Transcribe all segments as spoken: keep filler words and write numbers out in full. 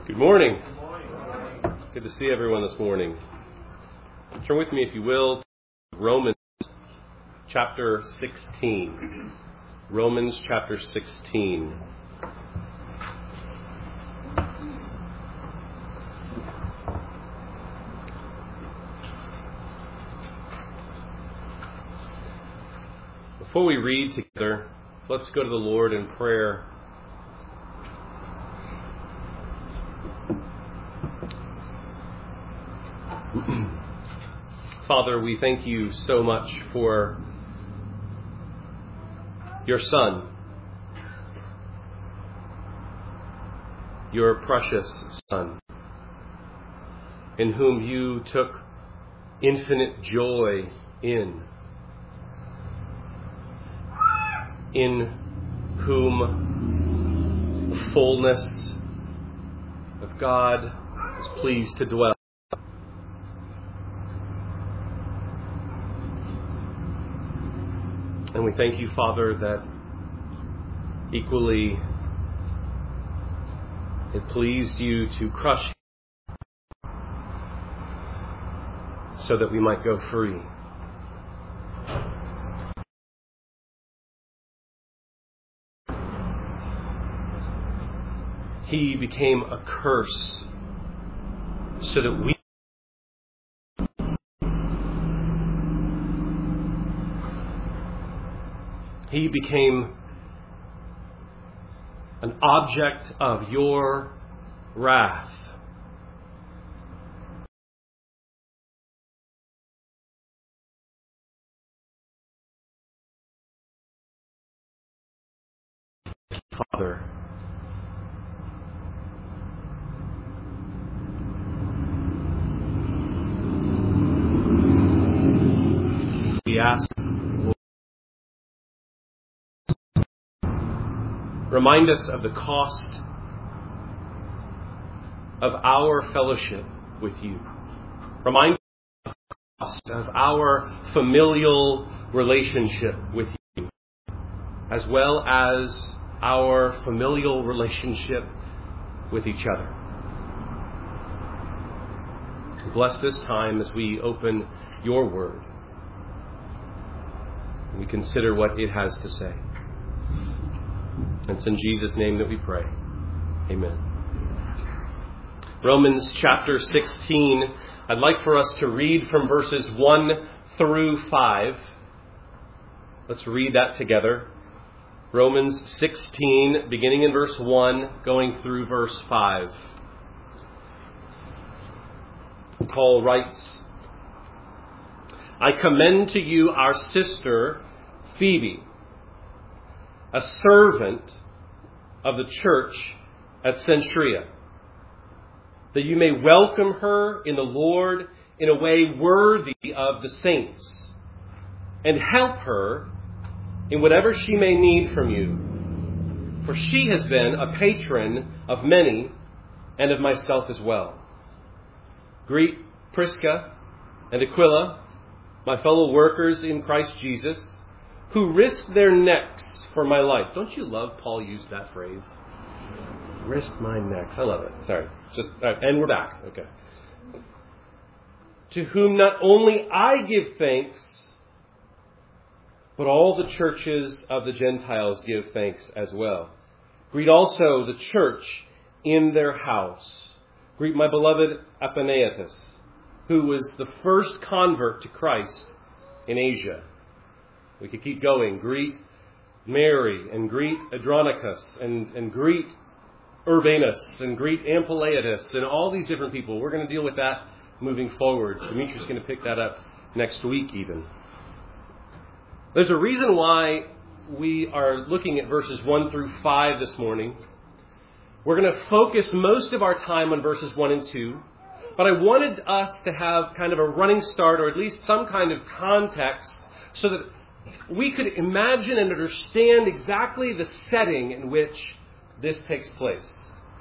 Good morning. Good to see everyone this morning. Turn with me, if you will, to Romans chapter sixteen. Romans chapter sixteen. Before we read together, let's go to the Lord in prayer. Father, we thank you so much for your Son, your precious Son, in whom you took infinite joy in, in whom the fullness of God is pleased to dwell. And we thank you, Father, that equally it pleased you to crush him so that we might go free. He became a curse so that we He became an object of your wrath. Father, we ask, remind us of the cost of our fellowship with you. Remind us of the cost of our familial relationship with you, as well as our familial relationship with each other. Bless this time as we open your word. We consider what it has to say. It's in Jesus' name that we pray. Amen. Romans chapter sixteen. I'd like for us to read from verses one through five. Let's read that together. Romans sixteen, beginning in verse one, going through verse five. Paul writes, I commend to you our sister Phoebe, a servant of the church at Cenchrea, that you may welcome her in the Lord in a way worthy of the saints, and help her in whatever she may need from you. For she has been a patron of many, and of myself as well. Greet Prisca and Aquila, my fellow workers in Christ Jesus, who risked their necks for my life. Don't you love Paul used that phrase? Risk my necks. I love it. Sorry. Just uh, and we're back. Okay. To whom not only I give thanks, but all the churches of the Gentiles give thanks as well. Greet also the church in their house. Greet my beloved Epaenetus, who was the first convert to Christ in Asia. We could keep going. Greet Mary, and greet Andronicus, and, and greet Urbanus, and greet Ampliatus, and all these different people. We're going to deal with that moving forward. Dimitri's going to pick that up next week even. There's a reason why we are looking at verses one through five this morning. We're going to focus most of our time on verses one and two, but I wanted us to have kind of a running start, or at least some kind of context, so that we could imagine and understand exactly the setting in which this takes place.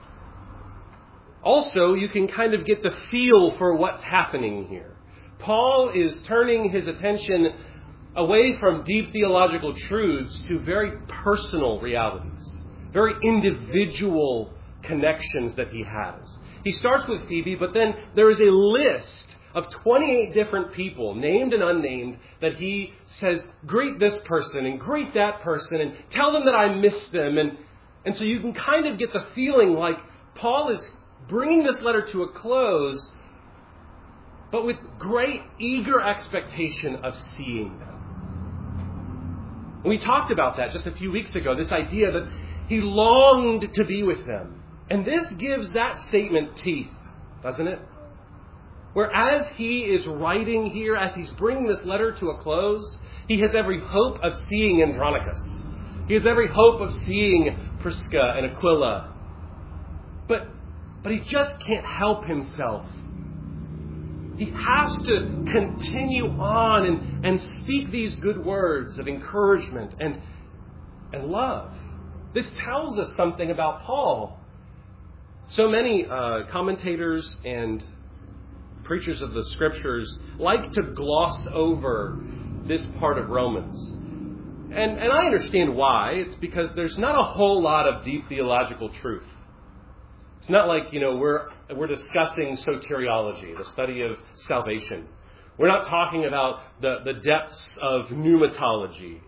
Also, you can kind of get the feel for what's happening here. Paul is turning his attention away from deep theological truths to very personal realities, very individual connections that he has. He starts with Phoebe, but then there is a list of twenty-eight different people, named and unnamed, that he says, greet this person and greet that person and tell them that I miss them. And, and so you can kind of get the feeling like Paul is bringing this letter to a close, but with great eager expectation of seeing them. We talked about that just a few weeks ago, this idea that he longed to be with them. And this gives that statement teeth, doesn't it? Whereas he is writing here, as he's bringing this letter to a close, he has every hope of seeing Andronicus. He has every hope of seeing Prisca and Aquila. But, but he just can't help himself. He has to continue on and, and speak these good words of encouragement and, and love. This tells us something about Paul. So many uh, commentators and preachers of the Scriptures like to gloss over this part of Romans. And, and I understand why. It's because there's not a whole lot of deep theological truth. It's not like, you know, we're we're discussing soteriology, the study of salvation. We're not talking about the, the depths of pneumatology,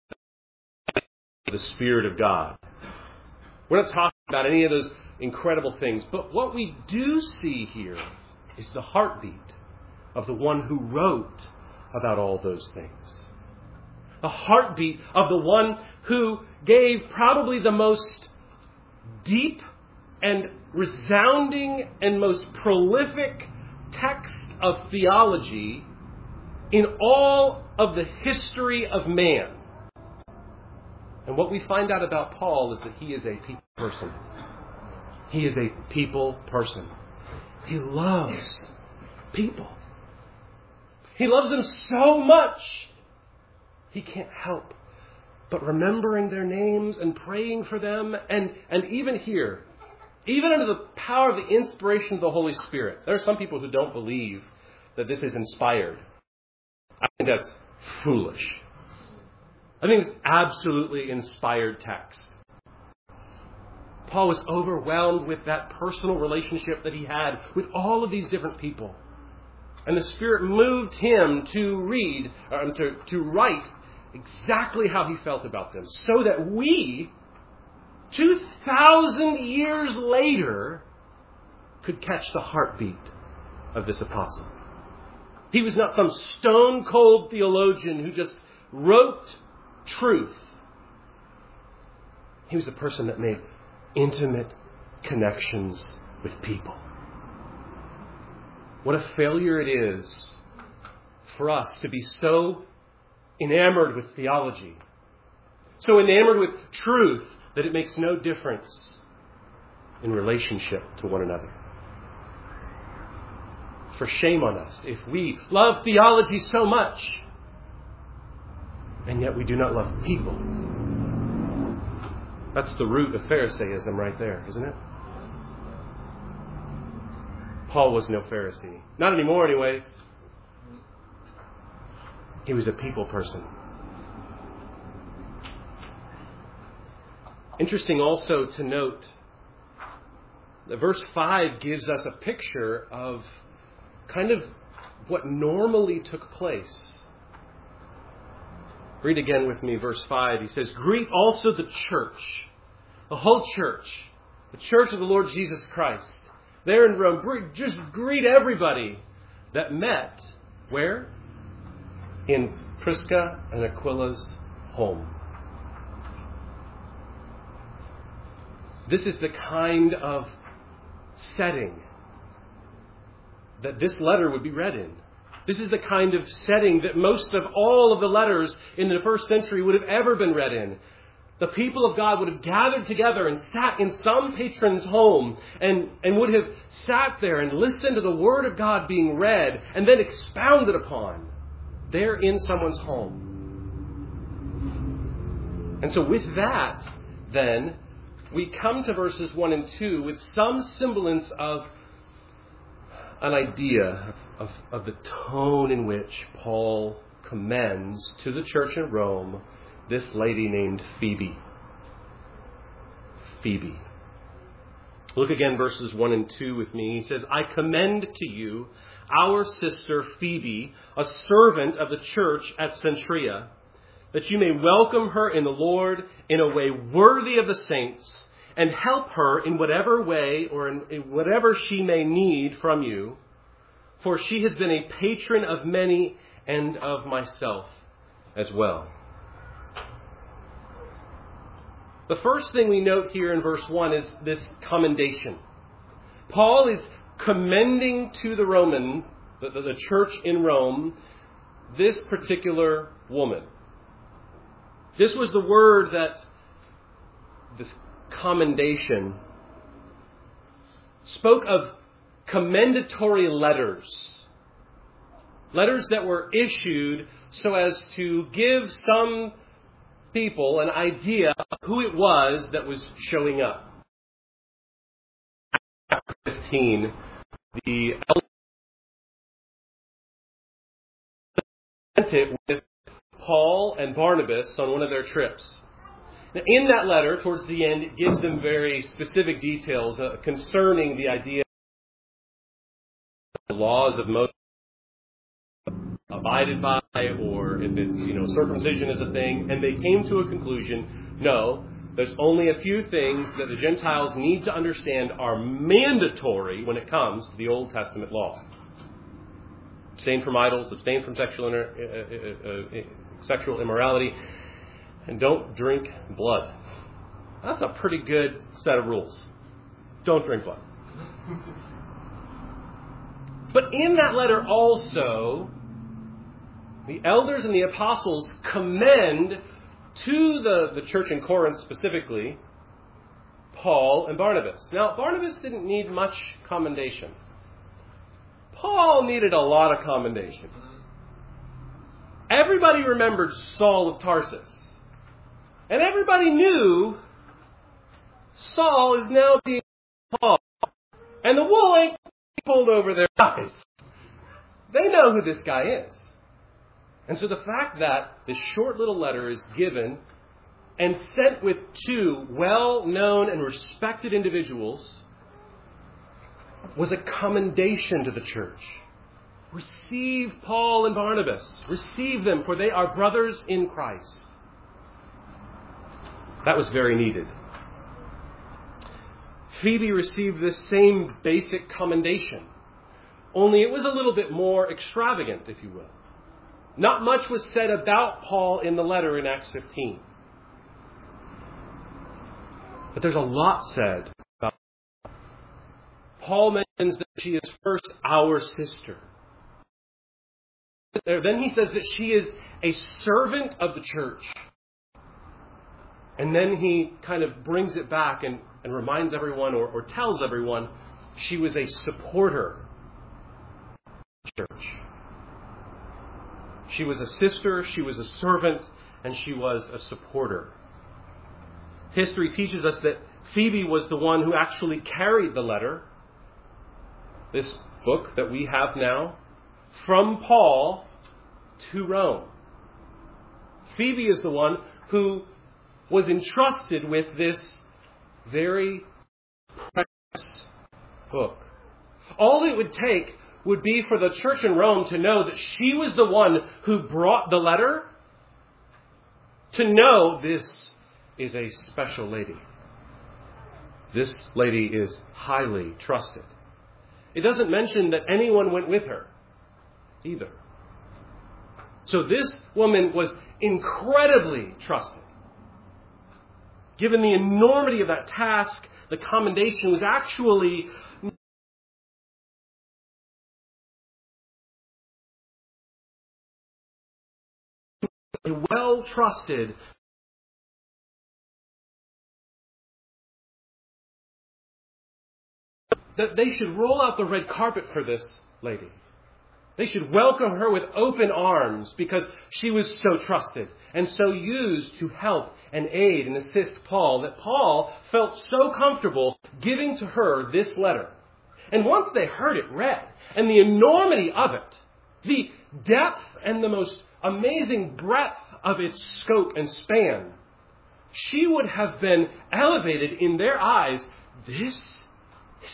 the Spirit of God. We're not talking about any of those incredible things. But what we do see here is the heartbeat of the one who wrote about all those things. The heartbeat of the one who gave probably the most deep and resounding and most prolific text of theology in all of the history of man. And what we find out about Paul is that he is a people person. He is a people person. He loves people. He loves them so much, he can't help but remembering their names and praying for them. And, and even here, even under the power of the inspiration of the Holy Spirit, there are some people who don't believe that this is inspired. I think that's foolish. I think it's absolutely inspired text. Paul was overwhelmed with that personal relationship that he had with all of these different people. And the Spirit moved him to read, um, to, to write exactly how he felt about them, so that we, two thousand years later, could catch the heartbeat of this apostle. He was not some stone-cold theologian who just wrote truth. He was a person that made intimate connections with people. What a failure it is for us to be so enamored with theology, so enamored with truth, that it makes no difference in relationship to one another. For shame on us if we love theology so much, and yet we do not love people. That's the root of Pharisaism right there, isn't it? Paul was no Pharisee. Not anymore, anyway. He was a people person. Interesting also to note that verse five gives us a picture of kind of what normally took place. Read again with me verse five. He says, greet also the church, the whole church, the church of the Lord Jesus Christ. There in Rome, just greet everybody that met, where? In Prisca and Aquila's home. This is the kind of setting that this letter would be read in. This is the kind of setting that most of all of the letters in the first century would have ever been read in. The people of God would have gathered together and sat in some patron's home and, and would have sat there and listened to the Word of God being read and then expounded upon there in someone's home. And so with that, then, we come to verses one and two with some semblance of an idea of, of the tone in which Paul commends to the church in Rome this lady named Phoebe. Phoebe. Look again, verses one and two with me. He says, I commend to you our sister Phoebe, a servant of the church at Cenchrea, that you may welcome her in the Lord in a way worthy of the saints, and help her in whatever way or in, in whatever she may need from you. For she has been a patron of many and of myself as well. The first thing we note here in verse one is this commendation. Paul is commending to the Roman, the, the, the church in Rome, this particular woman. This was the word that this commendation spoke of commendatory letters. Letters that were issued so as to give some people an idea of who it was that was showing up. Chapter fifteen, the elders sent it with Paul and Barnabas on one of their trips. Now, in that letter, towards the end, it gives them very specific details uh, concerning the idea of the laws of Moses abided by, or if it's, you know, circumcision is a thing. And they came to a conclusion, no, there's only a few things that the Gentiles need to understand are mandatory when it comes to the Old Testament law. Abstain from idols, abstain from sexual, inter, uh, uh, uh, sexual immorality, and don't drink blood. That's a pretty good set of rules. Don't drink blood. But in that letter also, the elders and the apostles commend to the, the church in Corinth specifically, Paul and Barnabas. Now, Barnabas didn't need much commendation. Paul needed a lot of commendation. Everybody remembered Saul of Tarsus. And everybody knew Saul is now being Paul. And the wool ain't pulled over their eyes. They know who this guy is. And so the fact that this short little letter is given and sent with two well-known and respected individuals was a commendation to the church. Receive Paul and Barnabas. Receive them, for they are brothers in Christ. That was very needed. Phoebe received this same basic commendation, only it was a little bit more extravagant, if you will. Not much was said about Paul in the letter in Acts fifteen. But there's a lot said about Paul mentions that she is first our sister. Then he says that she is a servant of the church. And then he kind of brings it back and, and reminds everyone or, or tells everyone she was a supporter of the church. She was a sister, she was a servant, and she was a supporter. History teaches us that Phoebe was the one who actually carried the letter, this book that we have now, from Paul to Rome. Phoebe is the one who was entrusted with this very precious book. All it would take would be for the church in Rome to know that she was the one who brought the letter, to know this is a special lady. This lady is highly trusted. It doesn't mention that anyone went with her either. So this woman was incredibly trusted. Given the enormity of that task, the commendation was actually well trusted. That they should roll out the red carpet for this lady. They should welcome her with open arms because she was so trusted and so used to help and aid and assist Paul that Paul felt so comfortable giving to her this letter. And once they heard it read and the enormity of it, the depth and the most amazing breadth of its scope and span, she would have been elevated in their eyes. This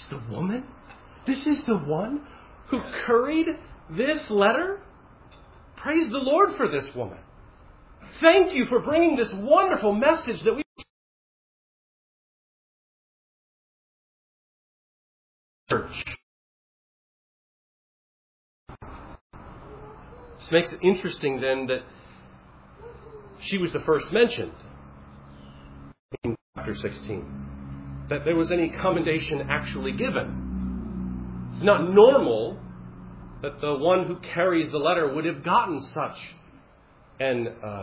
is the woman? This is the one who curried this letter? Praise the Lord for this woman. Thank you for bringing this wonderful message that we church. This makes it interesting then that she was the first mentioned in chapter sixteen. That there was any commendation actually given. It's not normal that the one who carries the letter would have gotten such an uh,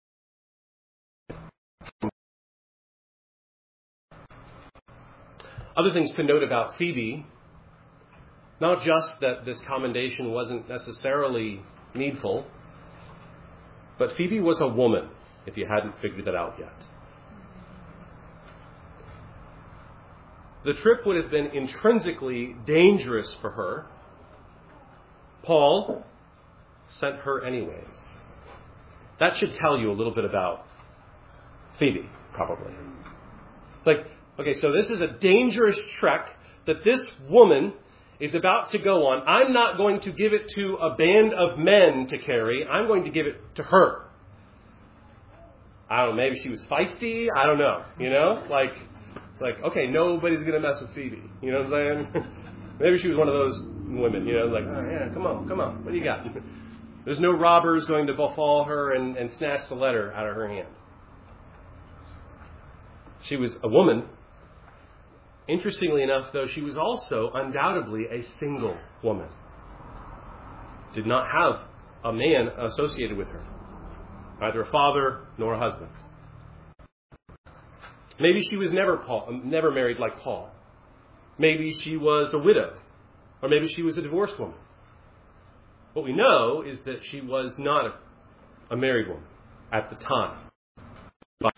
other things to note about Phoebe, not just that this commendation wasn't necessarily needful, but Phoebe was a woman, if you hadn't figured that out yet. The trip would have been intrinsically dangerous for her. Paul sent her anyways. That should tell you a little bit about Phoebe, probably. Like, okay, so this is a dangerous trek that this woman is about to go on. I'm not going to give it to a band of men to carry. I'm going to give it to her. I don't know, maybe she was feisty. I don't know, you know? Like, like okay, nobody's going to mess with Phoebe. You know what I'm saying? Maybe she was one of those women, you know, like, oh, yeah, come on, come on. What do you got? There's no robbers going to befall her and, and snatch the letter out of her hand. She was a woman. Interestingly enough, though, she was also undoubtedly a single woman. Did not have a man associated with her. Neither a father nor a husband. Maybe she was never Paul, never married like Paul. Maybe she was a widow. Or maybe she was a divorced woman. What we know is that she was not a, a married woman at the time. But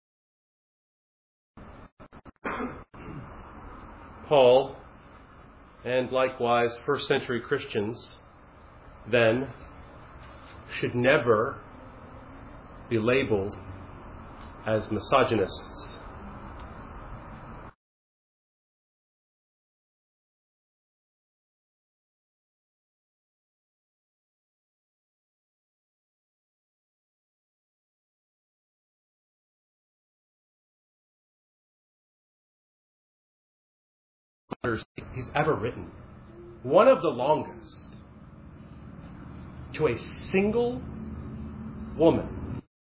Paul, and likewise first century Christians, then should never be labeled as misogynists. He's ever written. One of the longest. To a single woman.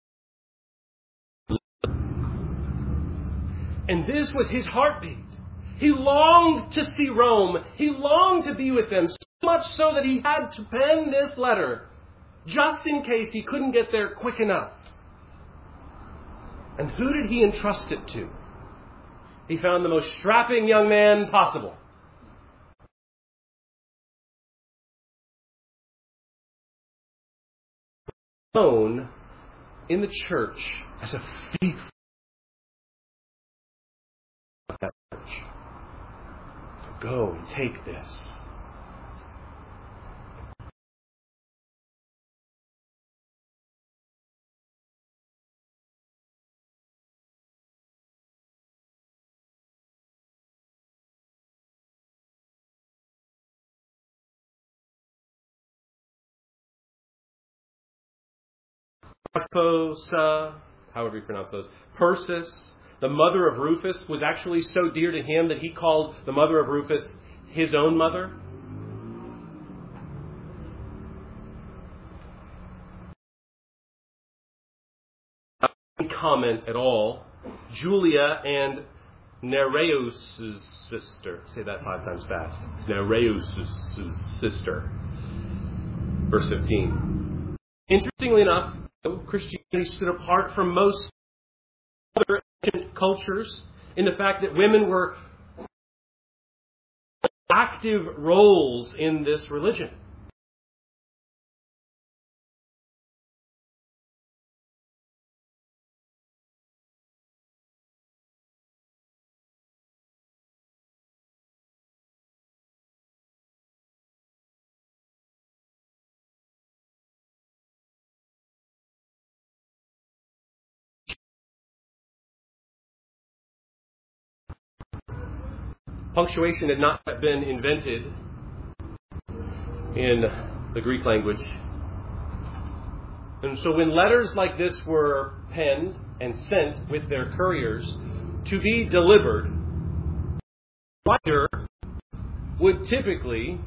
And this was his heartbeat. He longed to see Rome. He longed to be with them, so much so that he had to pen this letter, just in case he couldn't get there quick enough. And who did he entrust it to? He found the most strapping young man possible. Known in the church as a faithful church. So go and take this. Carposa, however you pronounce those, Persis, the mother of Rufus, was actually so dear to him that he called the mother of Rufus his own mother. Any comment at all? Julia and Nereus' sister. Say that five times fast. Nereus' sister. Verse fifteen. Interestingly enough, Christianity stood apart from most other ancient cultures in the fact that women were active roles in this religion. Punctuation had not yet been invented in the Greek language. And so when letters like this were penned and sent with their couriers to be delivered, the writer would typically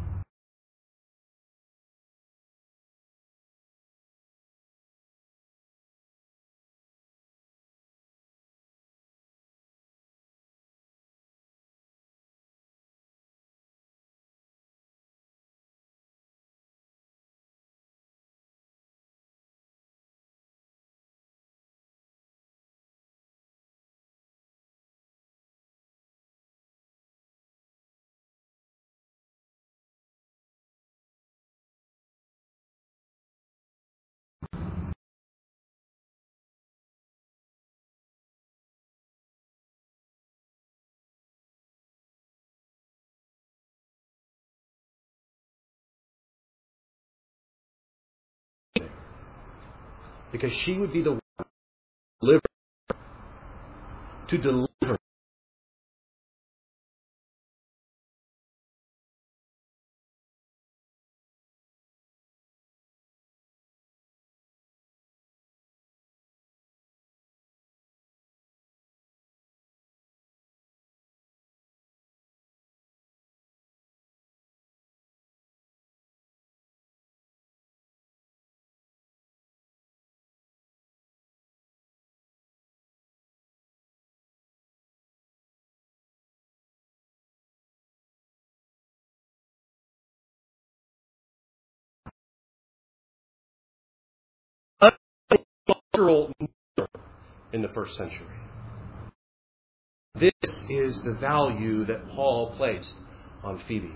because she would be the one to deliver, to deliver. Cultural in the first century. This is the value that Paul placed on Phoebe.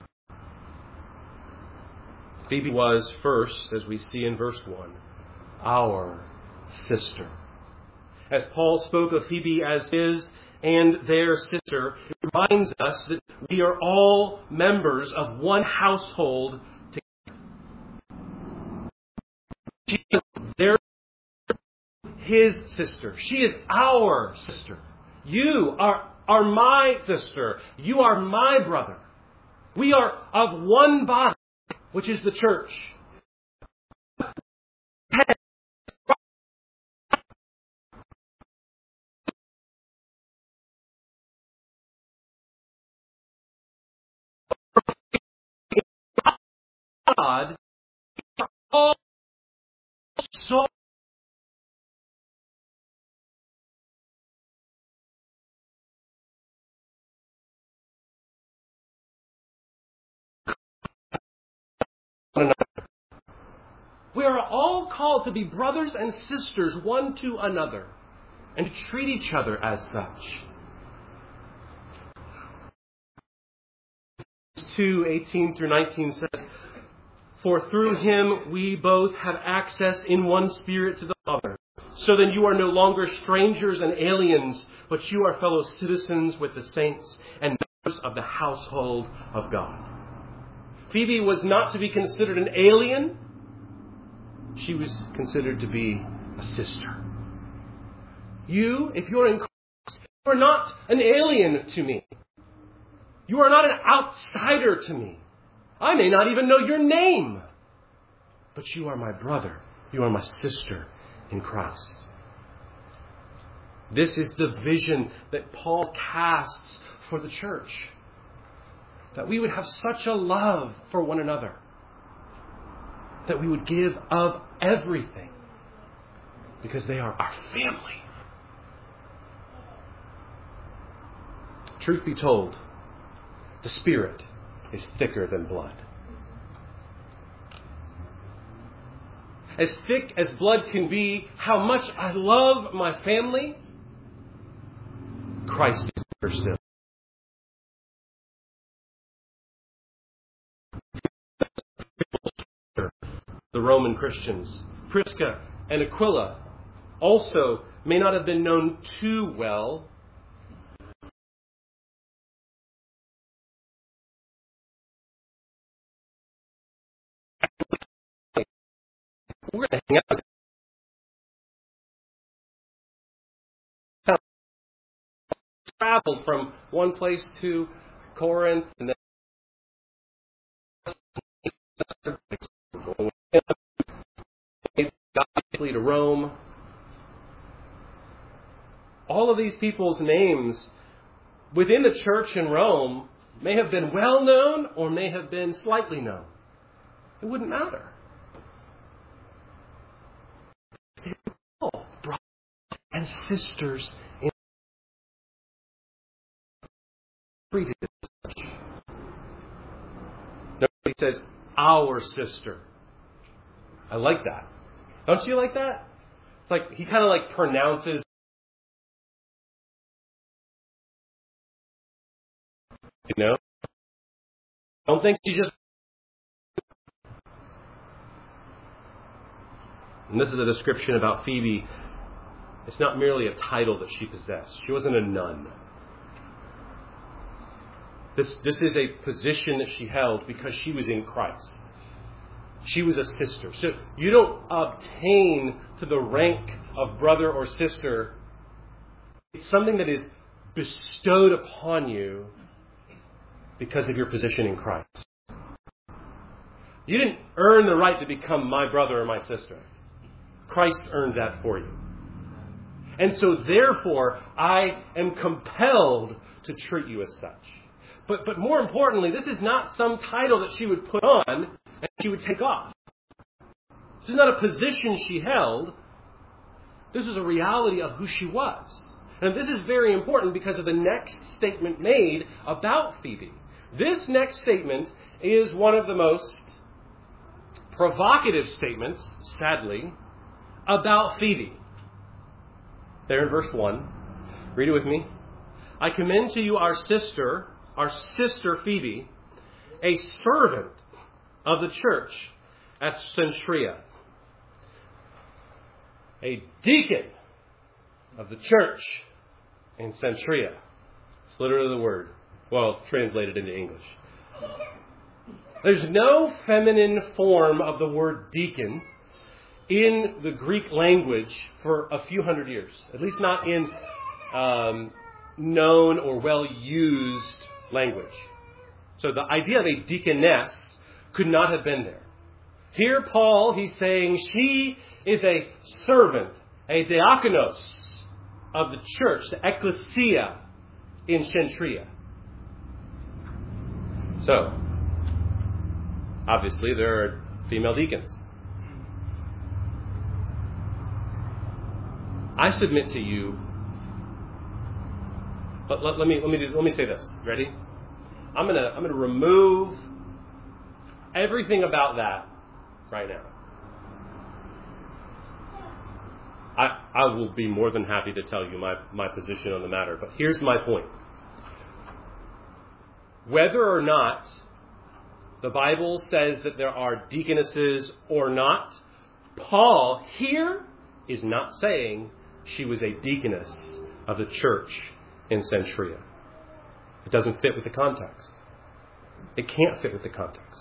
Phoebe was first, as we see in verse one, our sister. As Paul spoke of Phoebe as his and their sister, it reminds us that we are all members of one household together. She is their, his sister. She is our sister. You are, are my sister. You are my brother. We are of one body, which is the church. God, all so we are all called to be brothers and sisters one to another and to treat each other as such. two eighteen through nineteen says, "For through him we both have access in one spirit to the Father. So then you are no longer strangers and aliens, but you are fellow citizens with the saints and members of the household of God." Phoebe was not to be considered an alien. She was considered to be a sister. You, if you're in Christ, you are not an alien to me. You are not an outsider to me. I may not even know your name. But you are my brother. You are my sister in Christ. This is the vision that Paul casts for the church. That we would have such a love for one another. That we would give of everything. Because they are our family. Truth be told, the Spirit is thicker than blood. As thick as blood can be, how much I love my family, Christ is thicker still. The Roman Christians, Prisca and Aquila, also may not have been known too well. We're going to hang out. Traveled from one place to Corinth, and then to Rome. All of these people's names within the church in Rome may have been well known or may have been slightly known. It wouldn't matter. They were all brothers and sisters in treated as such. Nobody says, our sister. I like that. Don't you like that? It's like he kind of like pronounces. You know? I don't think she just. And this is a description about Phoebe. It's not merely a title that she possessed. She wasn't a nun. This, this is a position that she held because she was in Christ. She was a sister. So you don't obtain to the rank of brother or sister. It's something that is bestowed upon you because of your position in Christ. You didn't earn the right to become my brother or my sister. Christ earned that for you. And so therefore, I am compelled to treat you as such. But but more importantly, this is not some title that she would put on and she would take off. This is not a position she held. This was a reality of who she was. And this is very important because of the next statement made about Phoebe. This next statement is one of the most provocative statements, sadly, about Phoebe. There in verse one. Read it with me. I commend to you our sister, our sister Phoebe, a servant of the church at Cenchrea. A deacon of the church in Cenchrea. It's literally the word. Well, translated into English. There's no feminine form of the word deacon in the Greek language for a few hundred years. At least not in um, known or well-used language. So the idea of a deaconess could not have been there. Here Paul, he's saying she is a servant, a diakonos of the church, the ecclesia in Cenchrea. So, obviously there are female deacons. I submit to you, but let, let me let me do, let me say this. Ready? I'm gonna I'm gonna remove everything about that right now. I I will be more than happy to tell you my, my position on the matter, but here's my point. Whether or not the Bible says that there are deaconesses or not, Paul here is not saying she was a deaconess of the church in Cenchrea. It doesn't fit with the context. It can't fit with the context.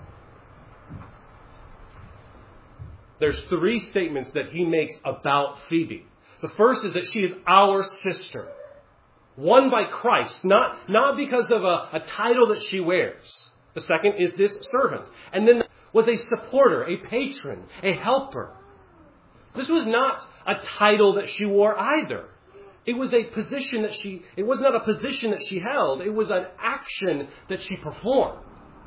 There's three statements that he makes about Phoebe. The first is that she is our sister. Won by Christ, not, not because of a, a title that she wears. The second is this servant. And then was a supporter, a patron, a helper. This was not a title that she wore either. It was a position that she, it was not a position that she held. It was an action that she performed.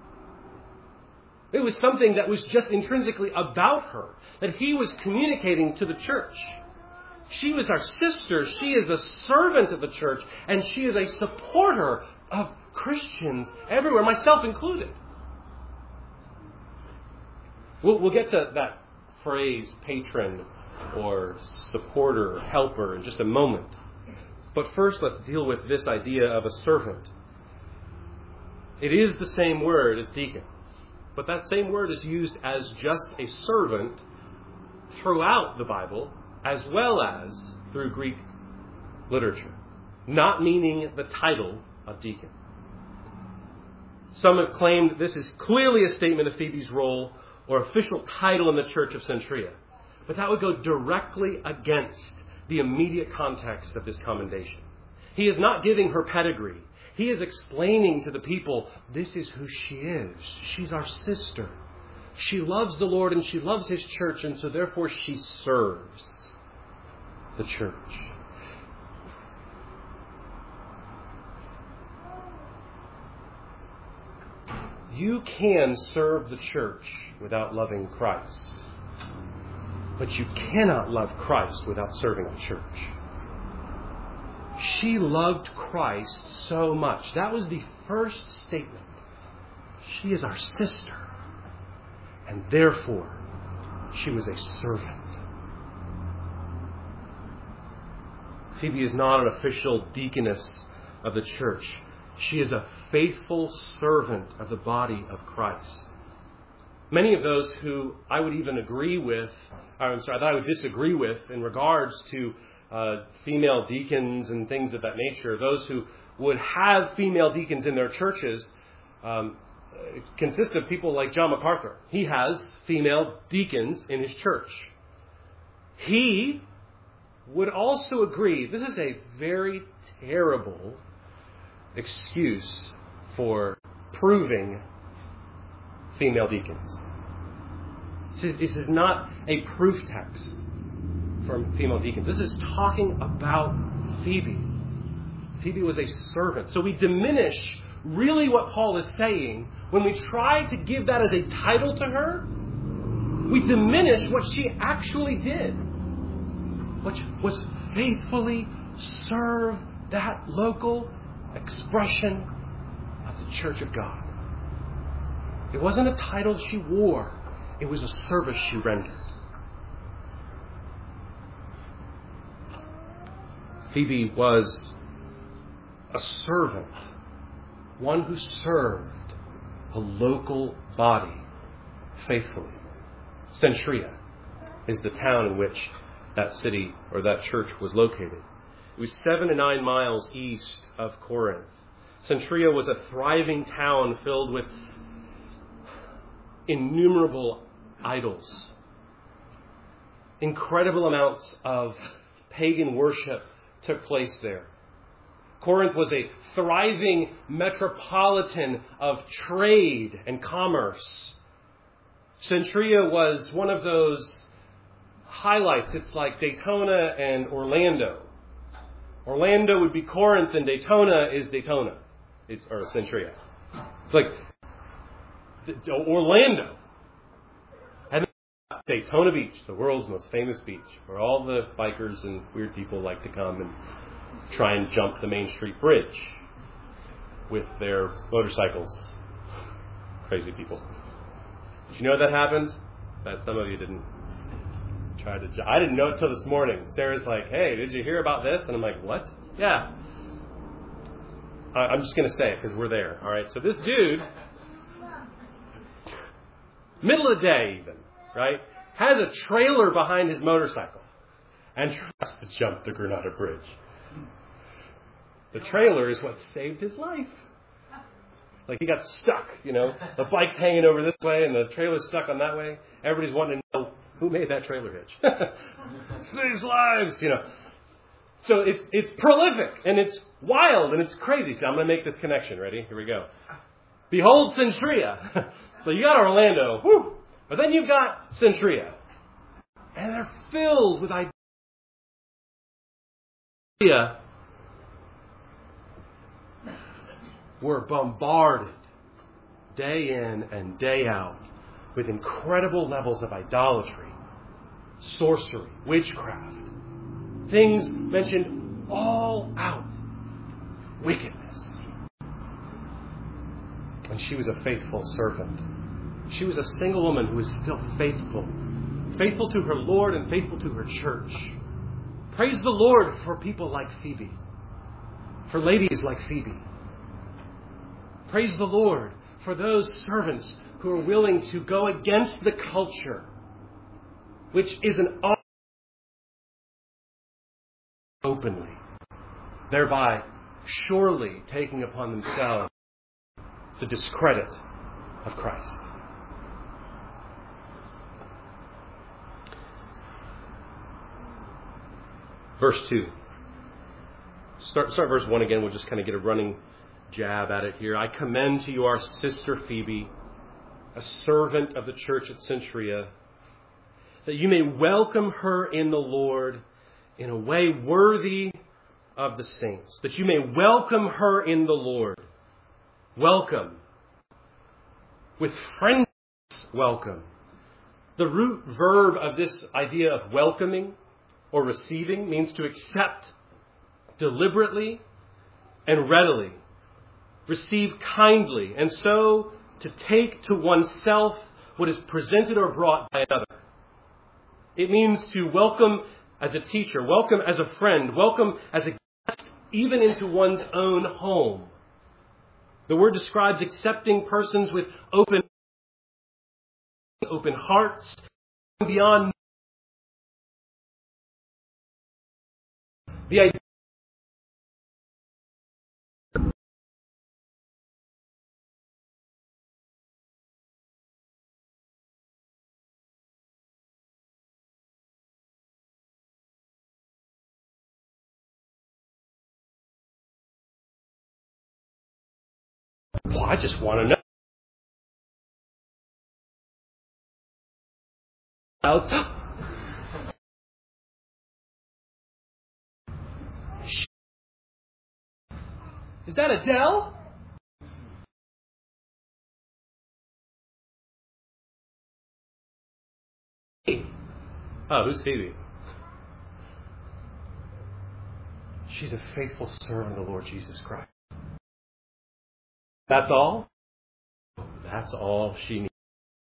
It was something that was just intrinsically about her, that he was communicating to the church. She was our sister. She is a servant of the church, and she is a supporter of Christians everywhere, myself included. We'll, we'll get to that phrase, patron or supporter or helper, in just a moment. But first, let's deal with this idea of a servant. It is the same word as deacon, but that same word is used as just a servant throughout the Bible, as well as through Greek literature, not meaning the title of deacon. Some have claimed that this is clearly a statement of Phoebe's role or official title in the church of Cenchrea, but that would go directly against the immediate context of this commendation. He is not giving her pedigree. He is explaining to the people, this is who she is. She's our sister. She loves the Lord and she loves His church, and so therefore she serves the church. You can serve the church without loving Christ. But you cannot love Christ without serving the church. She loved Christ so much. That was the first statement. She is our sister. And therefore, she was a servant. Phoebe is not an official deaconess of the church. She is a faithful servant of the body of Christ. Many of those who I would even agree with, or I'm sorry, that I would disagree with in regards to uh, female deacons and things of that nature, those who would have female deacons in their churches, um, consist of people like John MacArthur. He has female deacons in his church. He would also agree, this is a very terrible excuse for proving female deacons. This is, this is not a proof text for female deacons. This is talking about Phoebe. Phoebe was a servant. So we diminish really what Paul is saying when we try to give that as a title to her. We diminish what she actually did, which was faithfully serve that local expression of the Church of God. It wasn't a title she wore. It was a service she rendered. Phoebe was a servant, one who served a local body faithfully. Cenchrea is the town in which that city or that church was located. It was seven to nine miles east of Corinth. Cenchrea was a thriving town filled with innumerable idols. Incredible amounts of pagan worship took place there. Corinth was a thriving metropolitan of trade and commerce. Cenchrea was one of those highlights. It's like Daytona and Orlando. Orlando would be Corinth and Daytona is Daytona, is or Cenchrea. It's like Orlando. And Daytona Beach, the world's most famous beach, where all the bikers and weird people like to come and try and jump the Main Street Bridge with their motorcycles. Crazy people. Did you know that happened? That some of you didn't try to. I didn't know it till this morning. Sarah's like, "Hey, did you hear about this?" And I'm like, "What?" Yeah. I'm just going to say it because we're there. All right. So this dude, middle of the day even, right, has a trailer behind his motorcycle and tries to jump the Granada Bridge. The trailer is what saved his life. Like he got stuck, you know. The bike's hanging over this way and the trailer's stuck on that way. Everybody's wanting to know who made that trailer hitch. Saves lives, you know. So it's it's prolific and it's wild and it's crazy. So I'm going to make this connection. Ready? Here we go. Behold Cenchrea. So you got Orlando, whew, but then you've got Cenchrea. And they're filled with ideas. Were bombarded day in and day out with incredible levels of idolatry, sorcery, witchcraft, things mentioned all out, wickedness. And she was a faithful servant. She was a single woman who was still faithful, faithful to her Lord and faithful to her church. Praise the Lord for people like Phoebe, for ladies like Phoebe. Praise the Lord for those servants who are willing to go against the culture, which is an openly, thereby surely taking upon themselves the discredit of Christ. Verse two. Start, start verse one again. We'll just kind of get a running jab at it here. I commend to you our sister Phoebe, a servant of the church at Cenchrea, that you may welcome her in the Lord in a way worthy of the saints, that you may welcome her in the Lord. Welcome. With friendliness, welcome. The root verb of this idea of welcoming or receiving means to accept deliberately and readily, receive kindly, and so to take to oneself what is presented or brought by another. It means to welcome as a teacher, welcome as a friend, welcome as a guest, even into one's own home. The word describes accepting persons with open, open hearts, beyond the idea. Well, I just want to know. Is that Adele? Oh, who's Phoebe? She's a faithful servant of the Lord Jesus Christ. That's all? That's all she needs.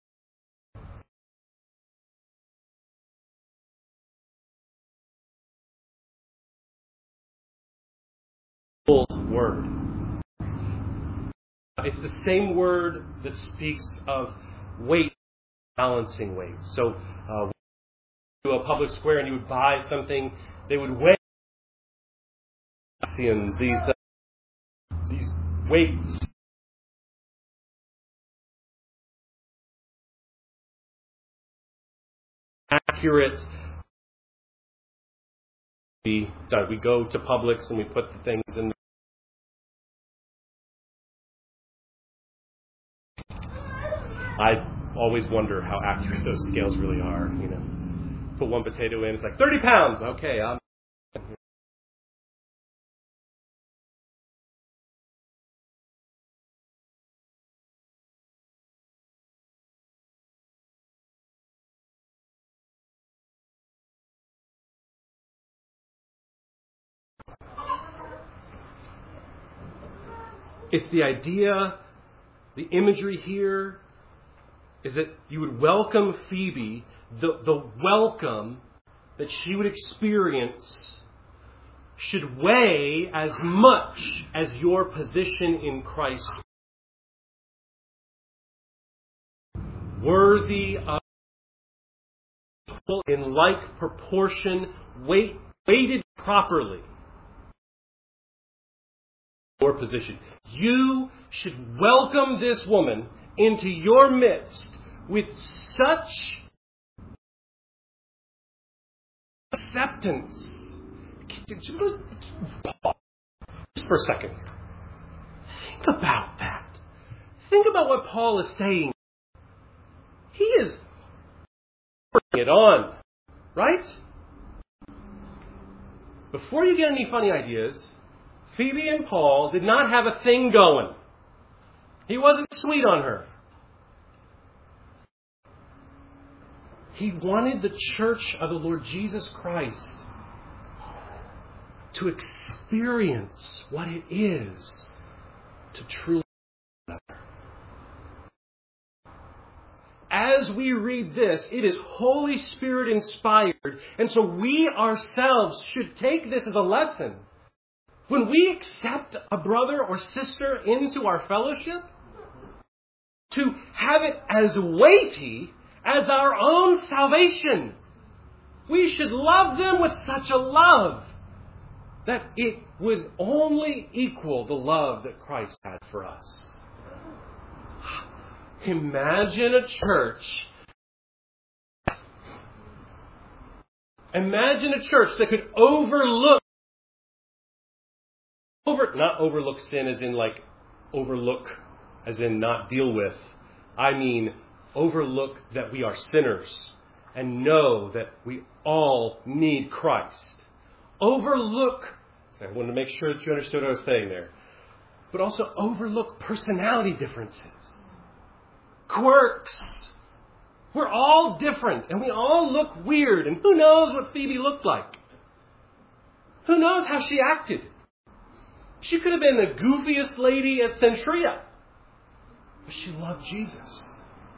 Word. It's the same word that speaks of weight, balancing weight. So, uh, to a public square and you would buy something, they would weigh. Seeing these uh, these weights. Accurate. We we go to Publix and we put the things in. I always wonder how accurate those scales really are. You know, put one potato in, it's like thirty pounds. Okay, I'm. It's the idea, the imagery here is that you would welcome Phoebe, the, the welcome that she would experience should weigh as much as your position in Christ. Worthy of in like proportion, weight, weighted properly. Your position. You should welcome this woman into your midst with such acceptance. Just for a second. Think about that. Think about what Paul is saying. He is putting it on, right? Before you get any funny ideas, Phoebe and Paul did not have a thing going. He wasn't sweet on her. He wanted the church of the Lord Jesus Christ to experience what it is to truly love another. As we read this, it is Holy Spirit inspired, and so we ourselves should take this as a lesson. When we accept a brother or sister into our fellowship, to have it as weighty as our own salvation. We should love them with such a love that it would only equal the love that Christ had for us. Imagine a church. Imagine a church that could overlook Over, not overlook sin as in like overlook, as in not deal with. I mean overlook that we are sinners and know that we all need Christ. Overlook, I wanted to make sure that you understood what I was saying there, but also overlook personality differences, quirks. We're all different and we all look weird, and who knows what Phoebe looked like? Who knows how she acted? She could have been the goofiest lady at Centria, but she loved Jesus.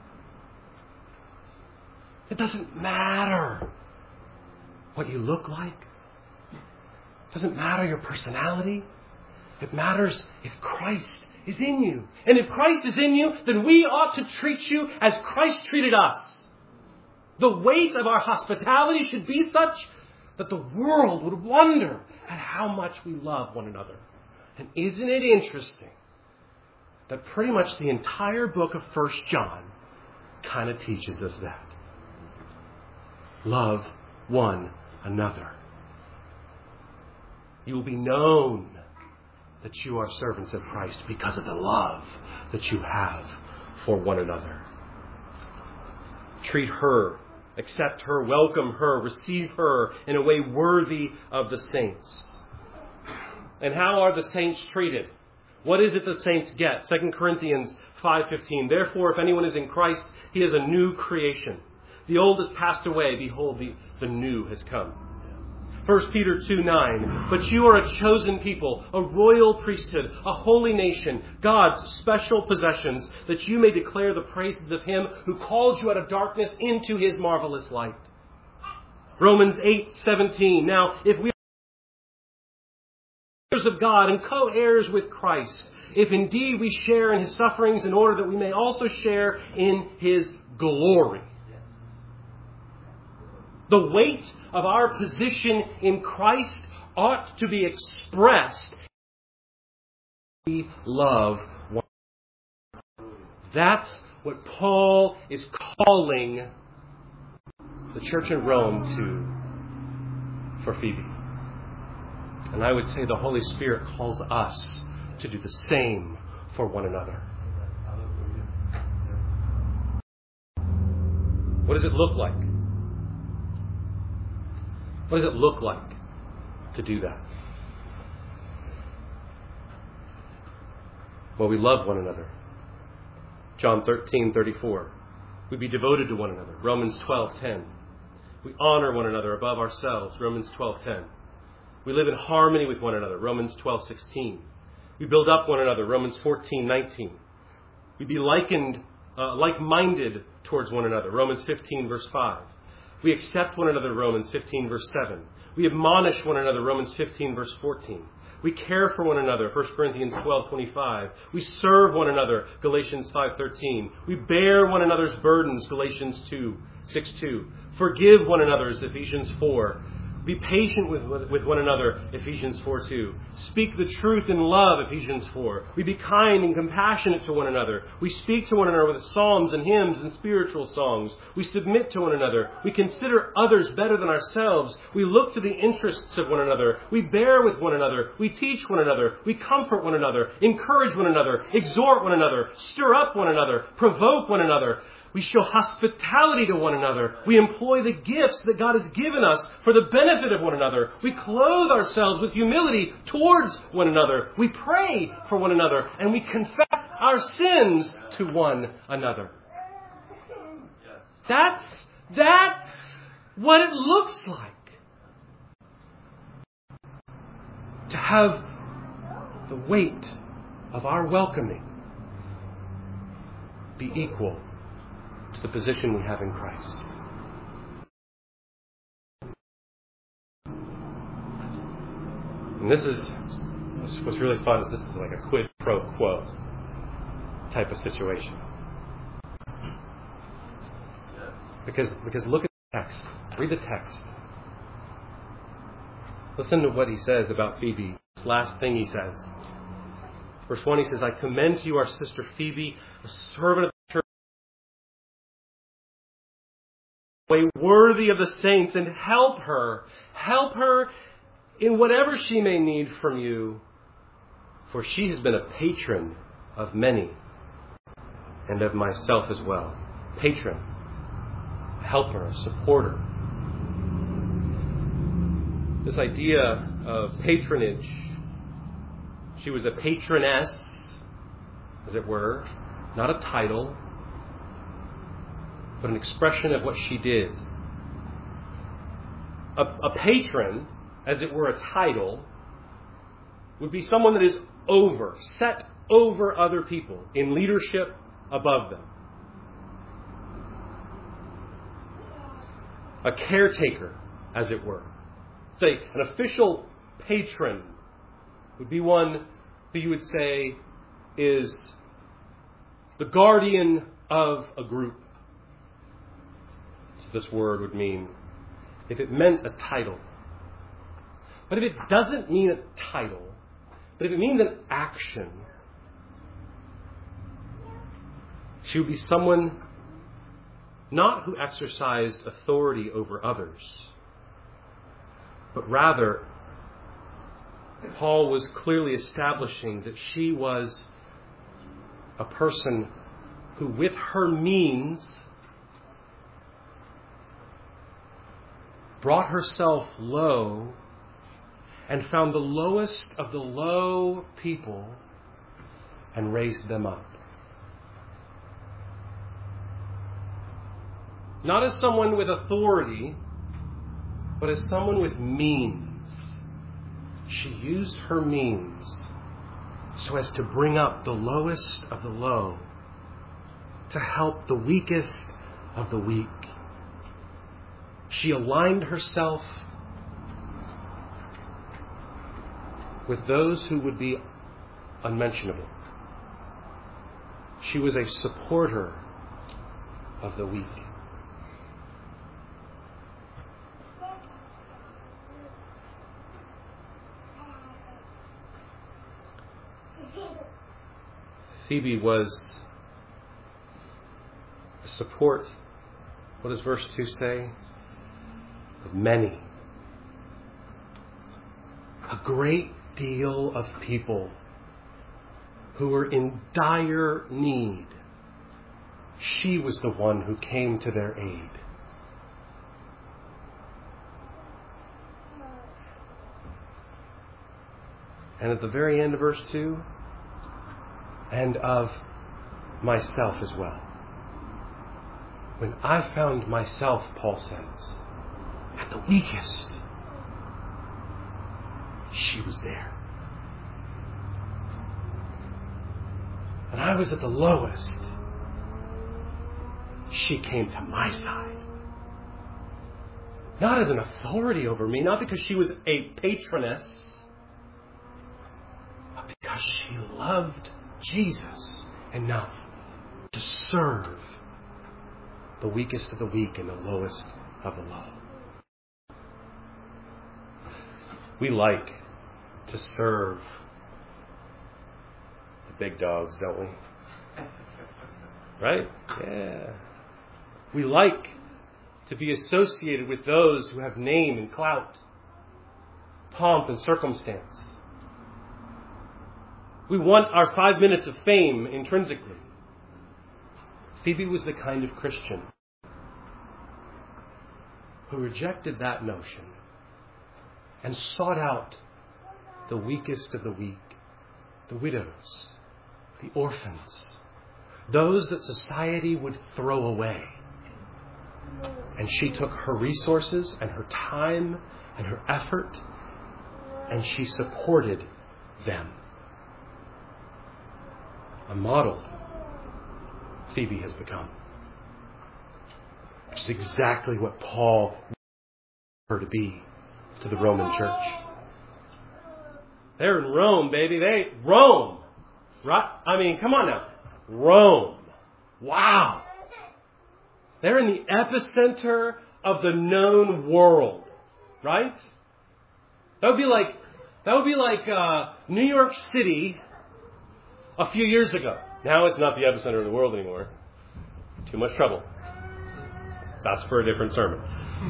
It doesn't matter what you look like. It doesn't matter your personality. It matters if Christ is in you. And if Christ is in you, then we ought to treat you as Christ treated us. The weight of our hospitality should be such that the world would wonder at how much we love one another. And isn't it interesting that pretty much the entire book of First John kind of teaches us that? Love one another. You will be known that you are servants of Christ because of the love that you have for one another. Treat her, accept her, welcome her, receive her in a way worthy of the saints. And how are the saints treated? What is it the saints get? Second Corinthians five fifteen. Therefore, if anyone is in Christ, he is a new creation. The old has passed away. Behold, the, the new has come. First Peter two nine. But you are a chosen people, a royal priesthood, a holy nation, God's special possessions, that you may declare the praises of him who called you out of darkness into his marvelous light. Romans eight seventeen. Now, if we are heirs of God and co-heirs with Christ, if indeed we share in his sufferings, in order that we may also share in his glory. The weight of our position in Christ ought to be expressed. We love one another. That's what Paul is calling the church in Rome to for Phoebe. And I would say the Holy Spirit calls us to do the same for one another. What does it look like? What does it look like to do that? Well, we love one another. John thirteen thirty-four. We be devoted to one another. Romans twelve ten. We honor one another above ourselves. Romans twelve ten. We live in harmony with one another. Romans twelve sixteen. We build up one another. Romans fourteen nineteen. We be likened, uh, like-minded towards one another. Romans fifteen verse five. We accept one another, Romans fifteen, verse seven. We admonish one another, Romans fifteen, verse fourteen. We care for one another, First Corinthians twelve twenty-five. We serve one another, Galatians five thirteen. We bear one another's burdens, Galatians two six two. Forgive one another, Ephesians four. Be patient with, with one another, Ephesians four two. Speak the truth in love, Ephesians four. We be kind and compassionate to one another. We speak to one another with psalms and hymns and spiritual songs. We submit to one another. We consider others better than ourselves. We look to the interests of one another. We bear with one another. We teach one another. We comfort one another. Encourage one another. Exhort one another. Stir up one another. Provoke one another. We show hospitality to one another. We employ the gifts that God has given us for the benefit of one another. We clothe ourselves with humility towards one another. We pray for one another. And we confess our sins to one another. That's, that's what it looks like to have the weight of our welcoming be equal to the position we have in Christ. And this is, what's really fun is this is like a quid pro quo type of situation. Because, because look at the text. Read the text. Listen to what he says about Phoebe. This last thing he says. Verse one, he says, I commend to you our sister Phoebe, a servant of the church, way worthy of the saints, and help her. Help her in whatever she may need from you. For she has been a patron of many and of myself as well. Patron, a helper, a supporter. This idea of patronage, she was a patroness, as it were, not a title, but an expression of what she did. A, a patron, as it were a title, would be someone that is over, set over other people, in leadership above them. A caretaker, as it were. Say, an official patron would be one who you would say is the guardian of a group. So this word would mean, if it meant a title. But if it doesn't mean a title, but if it means an action, she would be someone not who exercised authority over others, but rather, Paul was clearly establishing that she was a person who, with her means, brought herself low and found the lowest of the low people and raised them up. Not as someone with authority, but as someone with means. She used her means so as to bring up the lowest of the low, to help the weakest of the weak. She aligned herself with those who would be unmentionable. She was a supporter of the weak. Phoebe was a support, what does verse two say? Of many. A great deal of people who were in dire need. She was the one who came to their aid. And at the very end of verse two, and of myself as well. When I found myself, Paul says, at the weakest, she was there. When I was at the lowest, she came to my side. Not as an authority over me, not because she was a patroness, but because she loved Jesus enough to serve the weakest of the weak and the lowest of the low. We like to serve the big dogs, don't we? Right? Yeah. We like to be associated with those who have name and clout, pomp and circumstance. We want our five minutes of fame intrinsically. Phoebe was the kind of Christian who rejected that notion and sought out the weakest of the weak, the widows, the orphans, those that society would throw away. And she took her resources and her time and her effort, and she supported them. A model Phoebe has become. Which is exactly what Paul wanted her to be to the Roman church. They're in Rome, baby. They Rome. Right? I mean, come on now. Rome. Wow. They're in the epicenter of the known world. Right? That would be like that would be like uh, New York City a few years ago. Now it's not the epicenter of the world anymore. Too much trouble. That's for a different sermon.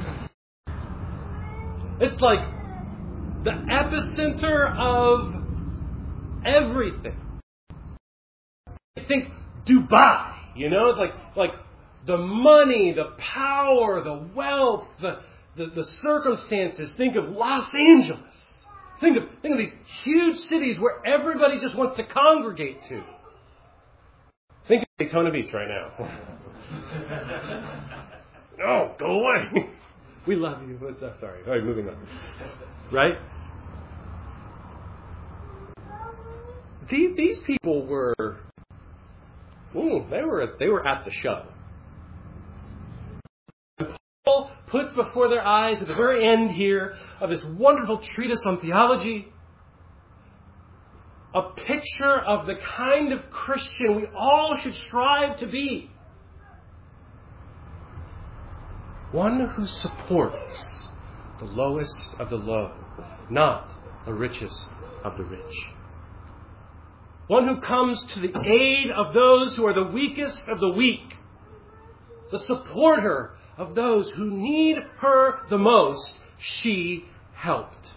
It's like the epicenter of everything. think Dubai, you know, like like the money, the power, the wealth, the, the, the circumstances. Think of Los Angeles. Think of think of these huge cities where everybody just wants to congregate to. Think of Daytona Beach right now. No, go away. We love you. But, uh, sorry. All right, moving on. Right? These, these people were, ooh, they were they were at the show. And Paul puts before their eyes at the very end here of this wonderful treatise on theology a picture of the kind of Christian we all should strive to be. One who supports the lowest of the low, not the richest of the rich. One who comes to the aid of those who are the weakest of the weak. The supporter of those who need her the most. She helped.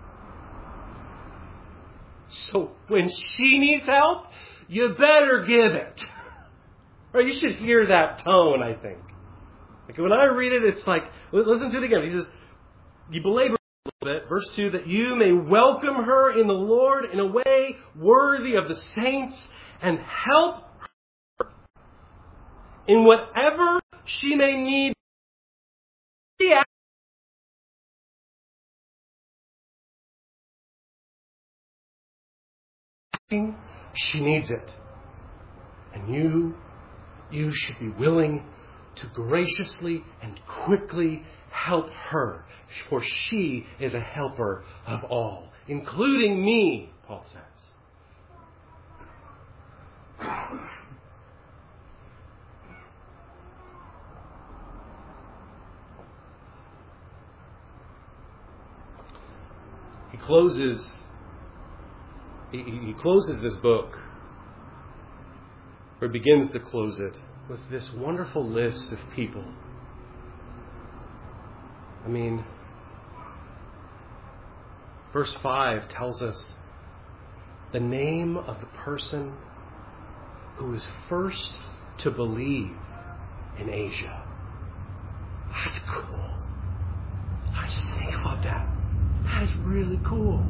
So when she needs help, you better give it. Or you should hear that tone, I think. Like when I read it, it's like, listen to it again. He says, you belabor a little bit, verse two, that you may welcome her in the Lord in a way worthy of the saints and help her in whatever she may need. She needs it. And you, you should be willing to graciously and quickly help her, for she is a helper of all, including me, Paul says. He closes he, he closes this book, or begins to close it, with this wonderful list of people. I mean, verse five tells us the name of the person who was first to believe in Asia. That's cool. I just think about that. That is really cool.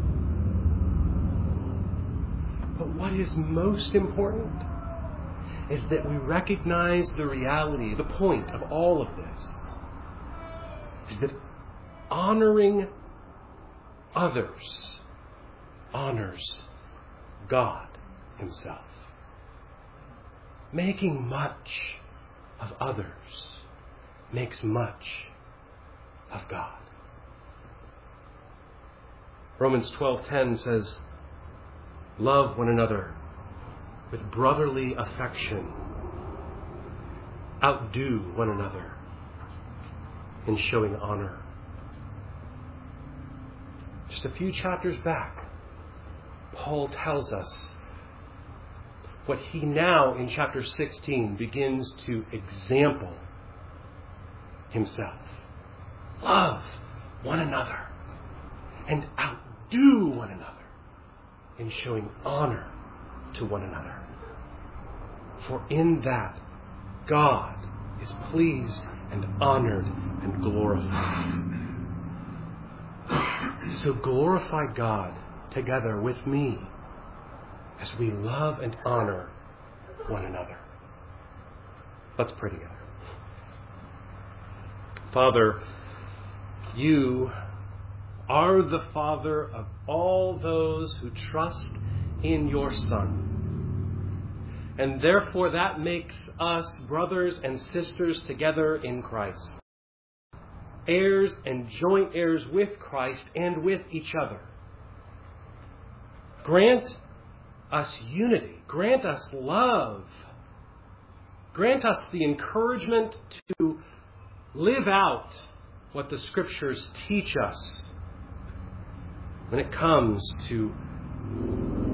But what is most important is that we recognize the reality, the point of all of this, is that honoring others honors God Himself. Making much of others makes much of God. Romans twelve ten says, love one another with brotherly affection. Outdo one another in showing honor. Just a few chapters back, Paul tells us what he now in chapter sixteen begins to example himself. Love one another and outdo one another in showing honor to one another. For in that, God is pleased and honored and glorified. So glorify God together with me as we love and honor one another. Let's pray together. Father, you are the Father of all those who trust in your Son. And therefore that makes us brothers and sisters together in Christ. Heirs and joint heirs with Christ and with each other. Grant us unity. Grant us love. Grant us the encouragement to live out what the Scriptures teach us when it comes to